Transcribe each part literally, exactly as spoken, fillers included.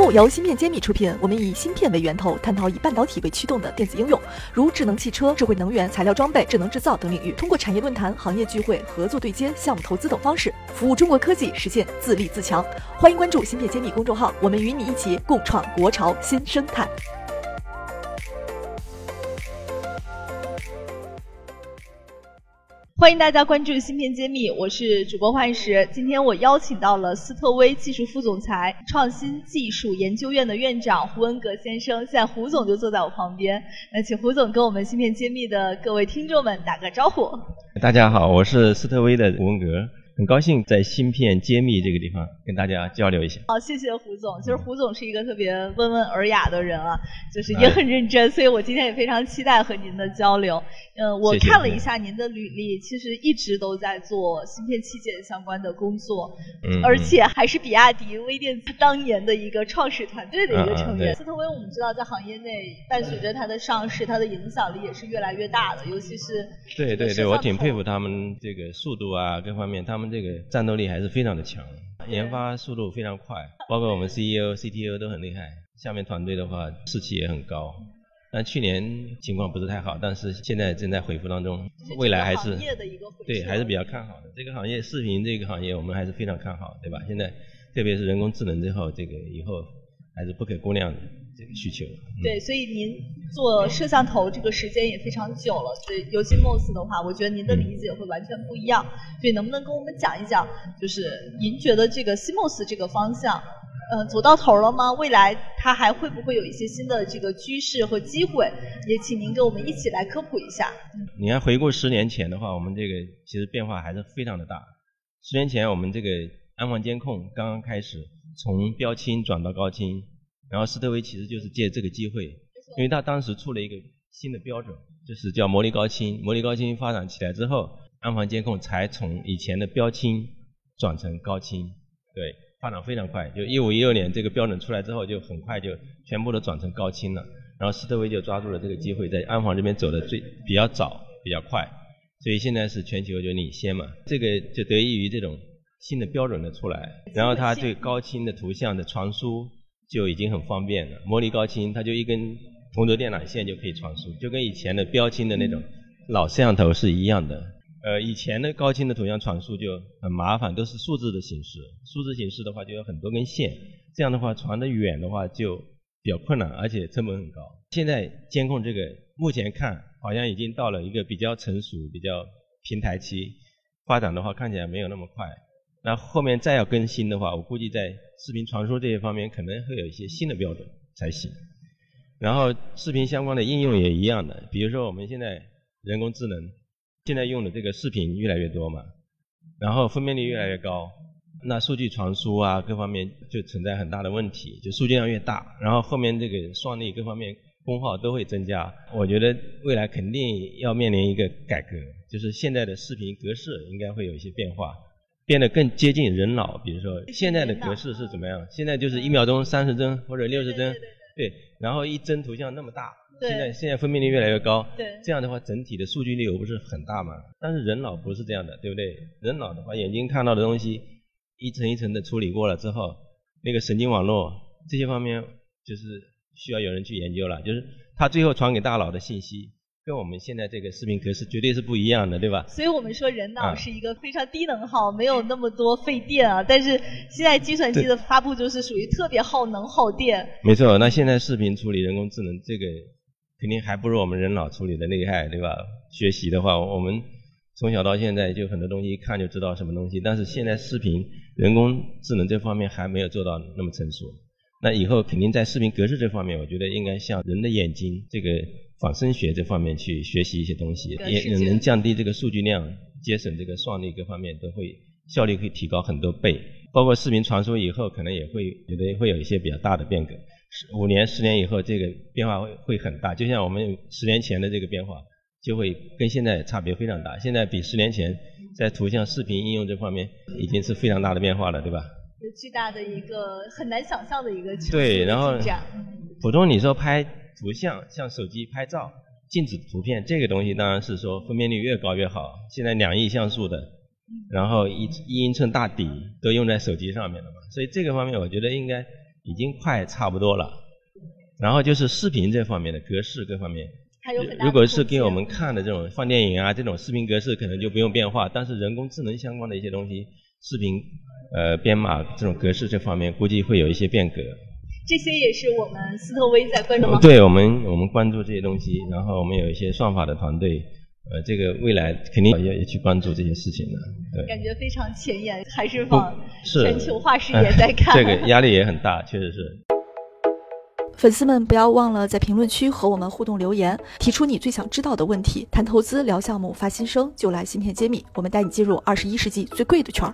目由芯片揭秘出品，我们以芯片为源头，探讨以半导体为驱动的电子应用，如智能汽车、智慧能源、材料装备、智能制造等领域，通过产业论坛、行业聚会、合作对接、项目投资等方式，服务中国科技实现自立自强。欢迎关注芯片揭秘公众号，我们与你一起共创国潮新生态。 欢迎大家关注芯片揭秘，我是主播幻石。今天我邀请到了斯特威技术副总裁、创新技术研究院的院长胡文革先生，现在胡总就坐在我旁边。那请胡总跟我们芯片揭秘的各位听众们打个招呼。 大家好，我是斯特威的胡文革。很高兴在芯片揭秘这个地方跟大家交流一下。 好，谢谢胡总。其实胡总是一个特别温文尔雅的人啊，就是也很认真，所以我今天也非常期待和您的交流。呃，我看了一下您的履历，其实一直都在做芯片器件相关的工作，嗯，而且还是比亚迪微电子当年的一个创始团队的一个成员。嗯嗯、斯特威我们知道在行业内伴随着它的上市，它的影响力也是越来越大的，尤其是对对对，我挺佩服他们这个速度啊各方面，他们这个战斗力还是非常的强，研发速度非常快，包括我们 C E O、C T O 都很厉害，下面团队的话士气也很高。但去年情况不是太好，但是现在正在恢复当中，未来还是对还是比较看好的。这个行业视频这个行业我们还是非常看好，对吧？现在特别是人工智能之后，这个以后还是不可估量的这个需求。 嗯、对，所以您做摄像头这个时间也非常久了，所以尤其 M O S 的话，我觉得您的理解会完全不一样。所以能不能跟我们讲一讲，就是您觉得这个 C M O S 这个方向？呃，走到头了吗？未来它还会不会有一些新的这个趋势和机会？也请您跟我们一起来科普一下。 你要回顾十年前的话，我们这个其实变化还是非常的大。十年前我们这个安防监控刚刚开始从标清转到高清，然后斯特威其实就是借这个机会，因为他当时出了一个新的标准，就是叫模拟高清。模拟高清发展起来之后，安防监控才从以前的标清转成高清，对。发展非常快，就一五一六年这个标准出来之后，就很快就全部都转成高清了。然后斯特威就抓住了这个机会，在安防这边走的最比较早、比较快，所以现在是全球就领先嘛。这个就得益于这种新的标准的出来，然后它对高清的图像的传输就已经很方便了。模拟高清，它就一根同轴电缆线就可以传输，就跟以前的标清的那种老摄像头是一样的。呃，以前的高清的图像传输就很麻烦，都是数字的形式。数字形式的话就有很多根线，这样的话传得远的话就比较困难，而且成本很高。现在监控这个目前看好像已经到了一个比较成熟、比较平台期，发展的话看起来没有那么快。那后面再要更新的话，我估计在视频传输这些方面可能会有一些新的标准才行。然后视频相关的应用也一样的，比如说我们现在人工智能现在用的这个视频越来越多嘛，然后分辨率越来越高，那数据传输啊各方面就存在很大的问题，就数据量越大，然后后面这个算力各方面功耗都会增加。我觉得未来肯定要面临一个改革，就是现在的视频格式应该会有一些变化，变得更接近人脑。比如说现在的格式是怎么样？现在就是一秒钟三十帧或者六十帧，对，然后一帧图像那么大。现在现在分辨率越来越高， 对， 这样的话整体的数据流不是很大嘛？但是人脑不是这样的，对不对？人脑的话，眼睛看到的东西一层一层的处理过了之后，那个神经网络这些方面就是需要有人去研究了，就是它最后传给大脑的信息跟我们现在这个视频格式绝对是不一样的，对吧？ 所以我们说人脑是一个非常低能耗，啊、没有那么多费电啊。但是现在计算机的发布就是属于特别耗能耗电。 没错，那现在视频处理人工智能这个肯定还不如我们人脑处理的厉害，对吧？学习的话，我们从小到现在就很多东西一看就知道什么东西，但是现在视频人工智能这方面还没有做到那么成熟。那以后肯定在视频格式这方面，我觉得应该向人的眼睛这个仿生学这方面去学习一些东西，也能降低这个数据量，节省这个算力，各方面都会效率会提高很多倍。包括视频传输以后，可能也会觉得会有一些比较大的变革。五年、十年以后，这个变化会会很大。就像我们十年前的这个变化，就会跟现在差别非常大。现在比十年前在图像、视频应用这方面已经是非常大的变化了，对吧？ 有巨大的一个很难想象的一个进展。 对，然后普通你说拍图像，像手机拍照、静止图片这个东西，当然是说分辨率越高越好。现在两亿像素的，然后一一英寸大底都用在手机上面了嘛，所以这个方面我觉得应该已经快差不多了。然后就是视频这方面的格式各方面， 还有很大的如果是给我们看的这种放电影啊，这种视频格式可能就不用变化，但是人工智能相关的一些东西，视频呃编码这种格式这方面估计会有一些变革。 这些也是我们斯特威在关注吗？ 对，我们我们关注这些东西，然后我们有一些算法的团队，呃，这个未来肯定要去关注这些事情的。对， 感觉非常前沿，还是往是全球化视野在看。 这个压力也很大，确实是。 粉丝们不要忘了在评论区和我们互动留言，提出你最想知道的问题。谈投资、聊项目、发心声，就来芯片揭秘，我们带你进入二十一世纪最贵的圈儿。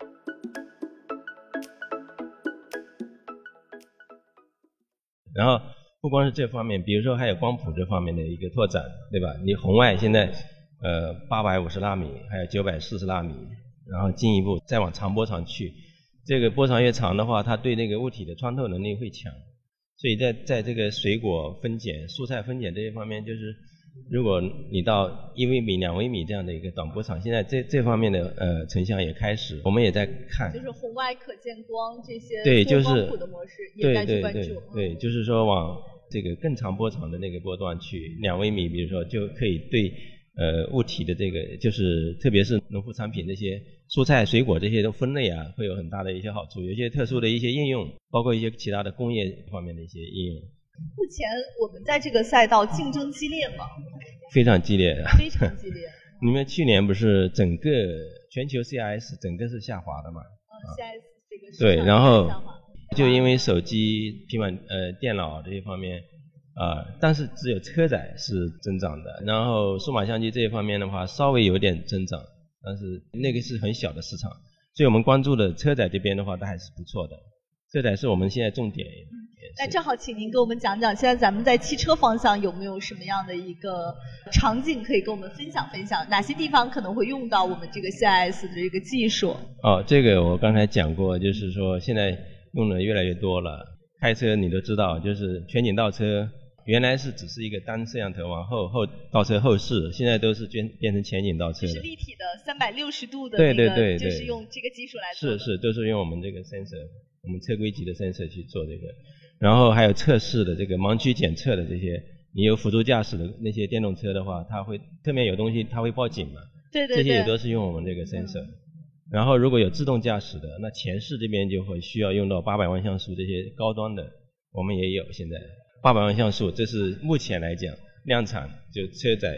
然后不光是这方面，比如说还有光谱这方面的一个拓展，对吧？你红外现在呃八百五十纳米，还有九百四十纳米，然后进一步再往长波长去，这个波长越长的话，它对那个物体的穿透能力会强。所以在在这个水果分拣、蔬菜分拣这些方面，就是如果你到一微米、两微米这样的一个短波长，现在这这方面的呃成像也开始，我们也在看。 就是红外可见光这些对，就是光谱的模式也在去关注。 对对对，对，就是说往这个更长波长的那个波段去，两微米，比如说就可以对呃物体的这个，就是特别是农副产品这些蔬菜、水果这些都分类啊，会有很大的一些好处。有一些特殊的一些应用，包括一些其他的工业方面的一些应用。 目前我们在这个赛道竞争激烈吗？ 非常激烈的。 非常激烈。 你们去年不是整个全球 C I S 整个是下滑的嘛？ 嗯 ，C I S 这个是对，然后就因为手机、平板、呃电脑这些方面。啊、呃，但是只有车载是增长的，然后数码相机这一方面的话稍微有点增长，但是那个是很小的市场，所以我们关注的车载这边的话，它还是不错的。车载是我们现在重点。嗯， 那正好请您给我们讲讲，现在咱们在汽车方向有没有什么样的一个场景可以跟我们分享分享？哪些地方可能会用到我们这个 C I S 的这个技术？ 哦，这个我刚才讲过，就是说现在用的越来越多了。开车你都知道，就是全景倒车。原来是只是一个单摄像头往后后倒车后视，现在都是变变成前景倒车的， 就是立体的三百六十度的那个， 对对对对， 就是用这个技术来做的。 是是，都是用我们这个 sensor， 我们车规级的 sensor 去做这个，然后还有测试的这个盲区检测的这些，你有辅助驾驶的那些电动车的话，它会侧面有东西，它会报警嘛？ 对对对， 这些也都是用我们这个 sensor。嗯、然后如果有自动驾驶的，那前视这边就会需要用到八百万像素这些高端的，我们也有现在。八百万像素，这是目前来讲量产就车载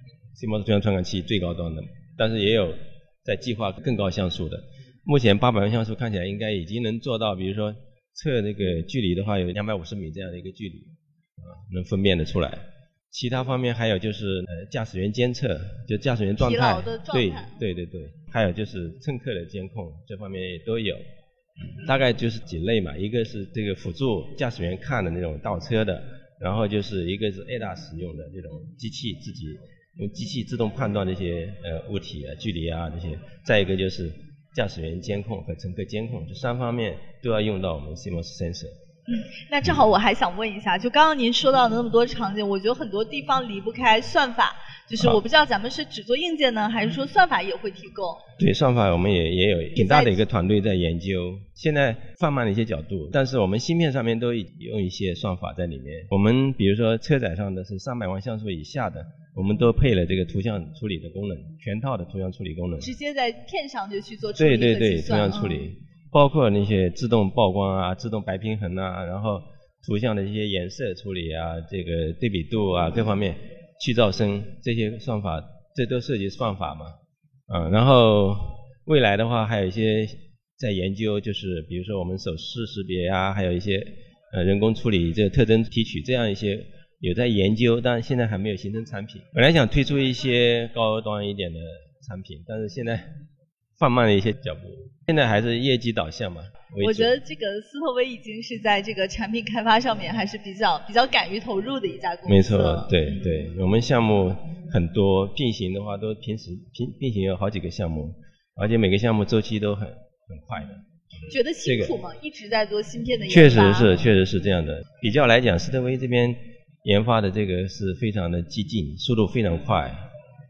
C M O S 图像传感器最高端的，但是也有在计划更高像素的。目前八百万像素看起来应该已经能做到，比如说测那个距离的话，有两百五十米这样的一个距离，啊，能分辨得出来。其他方面还有就是呃驾驶员监测，就驾驶员状态， 疲劳的状态，对对对对，还有就是乘客的监控，这方面也都有。大概就是几类嘛，一个是这个辅助驾驶员看的那种倒车的，然后就是一个是 A D A S 用的这种机器自己用机器自动判断这些呃物体啊、距离啊这些，再一个就是驾驶员监控和乘客监控，这三方面都要用到我们 C M O S sensor。 嗯，那正好我还想问一下，就刚刚您说到的那么多场景，我觉得很多地方离不开算法，就是我不知道咱们是只做硬件呢，还是说算法也会提供？ 对，算法我们也也有挺大的一个团队在研究，现在放慢了一些角度，但是我们芯片上面都用一些算法在里面。我们比如说车载上的是三百万像素以下的，我们都配了这个图像处理的功能，全套的图像处理功能， 直接在片上就去做处理和计算。 对对对，图像处理。嗯，包括那些自动曝光啊、自动白平衡啊，然后图像的一些颜色处理啊、这个对比度啊各方面，去噪声这些算法，这都涉及算法嘛。嗯，然后未来的话还有一些在研究，就是比如说我们手势识别啊，还有一些呃人工处理这个特征提取这样一些有在研究，但现在还没有形成产品。本来想推出一些高端一点的产品，但是现在放慢了一些脚步，现在还是业绩导向嘛。 我觉得这个斯特威已经是在这个产品开发上面还是比较比较敢于投入的一家公司。 没错，对对，我们项目很多，并行的话都平时并并行有好几个项目，而且每个项目周期都很很快的。 觉得辛苦吗？这个、一直在做芯片的研发。 确实是，确实是这样的。比较来讲，斯特威这边研发的这个是非常的激进，速度非常快。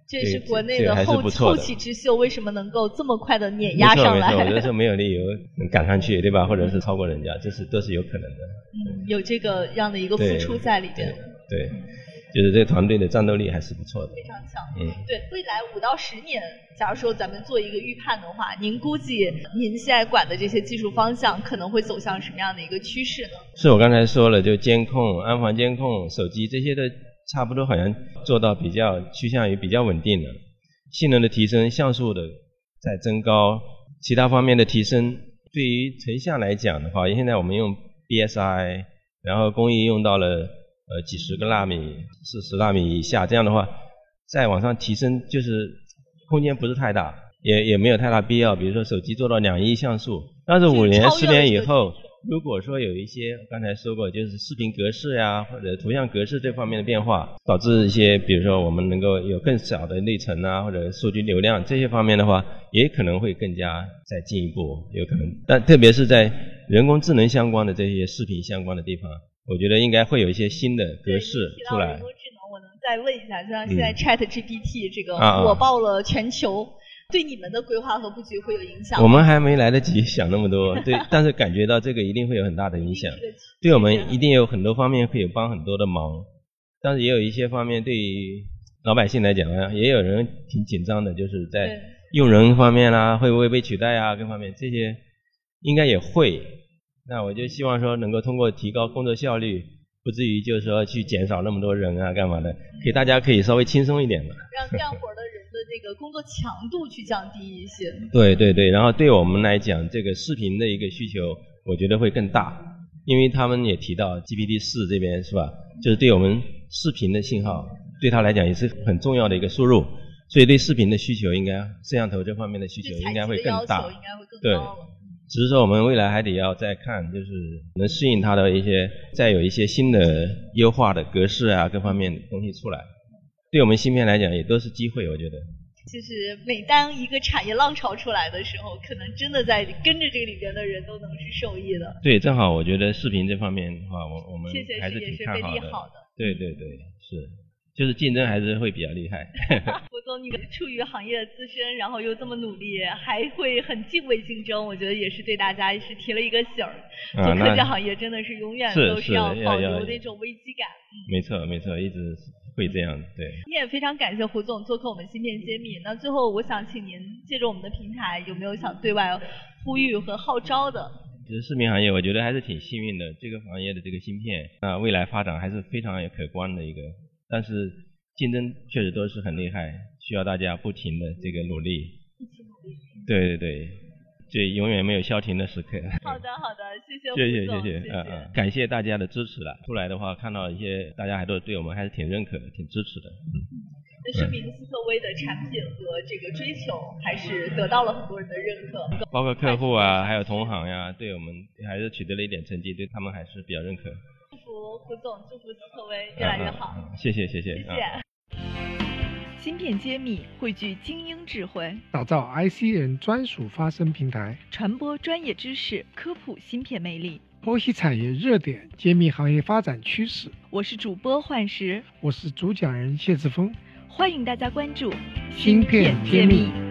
这是国内的后后起之秀，为什么能够这么快的碾压上来？ 没错，没错，我觉得是没有理由能赶上去，对吧？或者是超过人家，这是都是有可能的。 嗯，有这个样的一个付出在里边。 对。对，就是这个团队的战斗力还是不错的， 非常强。 嗯， 对，未来五到十年，假如说咱们做一个预判的话，您估计您现在管的这些技术方向可能会走向什么样的一个趋势呢？ 是我刚才说了，就监控、安防监控、手机这些的，差不多好像做到比较趋向于比较稳定了，性能的提升、像素的在增高，其他方面的提升。对于成像来讲的话，现在我们用 B S I， 然后工艺用到了呃几十个纳米、四十纳米以下，这样的话再往上提升就是空间不是太大，也也没有太大必要。比如说手机做到两亿像素，但是五年、十年以后，如果说有一些刚才说过，就是视频格式呀或者图像格式这方面的变化，导致一些比如说我们能够有更小的内存啊或者数据流量这些方面的话，也可能会更加再进一步，有可能。但特别是在人工智能相关的这些视频相关的地方，我觉得应该会有一些新的格式出来。 人工智能，我能再问一下，就像现在 Chat G P T 这个火爆了全球。啊啊对你们的规划和布局会有影响吗？ 我们还没来得及想那么多，对，但是感觉到这个一定会有很大的影响，对我们一定有很多方面可以帮很多的忙，但是也有一些方面对于老百姓来讲啊，也有人挺紧张的，就是在用人方面啦，会不会被取代啊，各方面这些应该也会。那我就希望说能够通过提高工作效率，不至于就是说去减少那么多人啊干嘛的，给大家可以稍微轻松一点嘛， 让干活的人的这个工作强度去降低一些。 对对对，然后对我们来讲，这个视频的一个需求，我觉得会更大，因为他们也提到 G P T 四 这边是吧，就是对我们视频的信号，对他来讲也是很重要的一个输入，所以对视频的需求应该，摄像头这方面的需求应该会更大， 应该会更对。只是说我们未来还得要再看，就是能适应它的一些，再有一些新的优化的格式啊，各方面的东西出来，对我们芯片来讲也都是机会，我觉得。 其实每当一个产业浪潮出来的时候，可能真的在跟着这个里边的人都能是受益的。 对，正好我觉得视频这方面的话，我我们还是挺看好的。 谢谢，是也是被利好的。 对对对，是。就是竞争还是会比较厉害。 胡总，你处于行业的资深，然后又这么努力，还会很敬畏竞争，我觉得也是对大家也是提了一个醒儿。做科技行业真的是永远都是要保留那种危机感。 没错没错，一直会这样。对。 你也非常感谢胡总做客我们芯片揭秘。那最后我想请您借着我们的平台，有没有想对外呼吁和号召的？ 其实视频行业我觉得还是挺幸运的，这个行业的这个芯片啊，未来发展还是非常有可观的一个。但是竞争确实都是很厉害，需要大家不停的这个努力。对对对，就永远没有消停的时刻。 好的好的，谢谢胡总，谢谢谢谢，嗯嗯，感谢大家的支持了。出来的话，看到一些大家还都对我们还是挺认可的，挺支持的。 这说明斯特威的产品和这个追求还是得到了很多人的认可， 包括客户啊，还有同行呀、啊，对我们还是取得了一点成绩，对他们还是比较认可。 祝福胡总，祝福斯特威越来越好。 嗯嗯、谢谢谢谢。 谢谢。 芯片揭秘汇聚精英智慧， 打造 I C 人专属发声平台， 传播专业知识，科普芯片魅力， 剖析产业热点，揭秘行业发展趋势。 我是主播幻石， 我是主讲人谢志峰， 欢迎大家关注芯片揭秘。